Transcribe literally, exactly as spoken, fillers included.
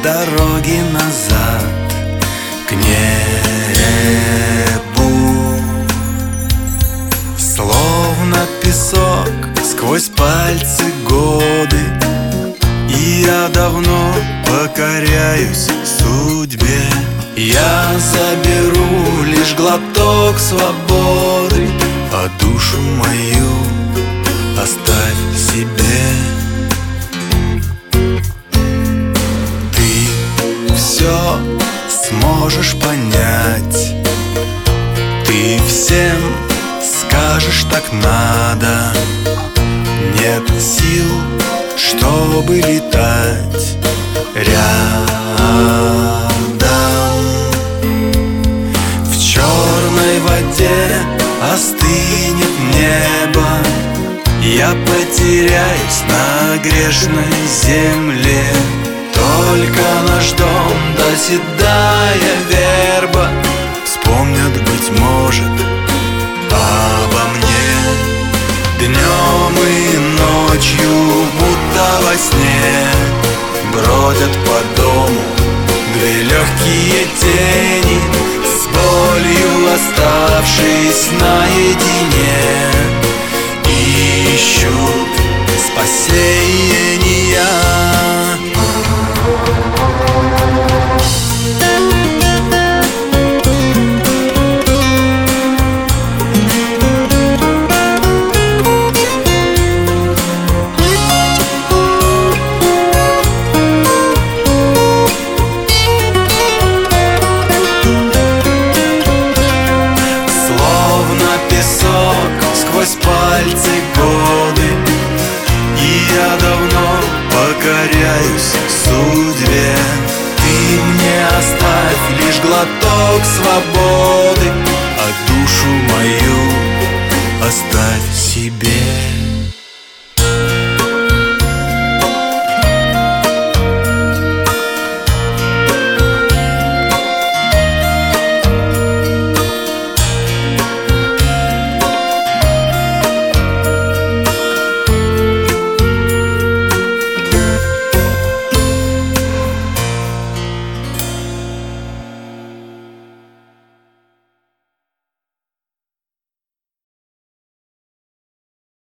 дороги назад к небу. Словно песок сквозь пальцы годы, и я давно покоряюсь судьбе. Я заберу лишь глоток свободы, а душу мою оставь себе. Ты все сможешь понять, ты всем скажешь так надо. Нет сил, чтобы летать рядом. В черной воде остынет небо, я потеряюсь на грешной земле. Только наш дом да седая верба вспомнят, быть может, обо мне. Днем и ночью, будто во сне, бродят по дому две легкие тени, с болью оставшись наедине, ищут спасения. Сквозь пальцы годы, и я давно покоряюсь судьбе. Ты мне оставь лишь глоток свободы, а душу мою оставь себе.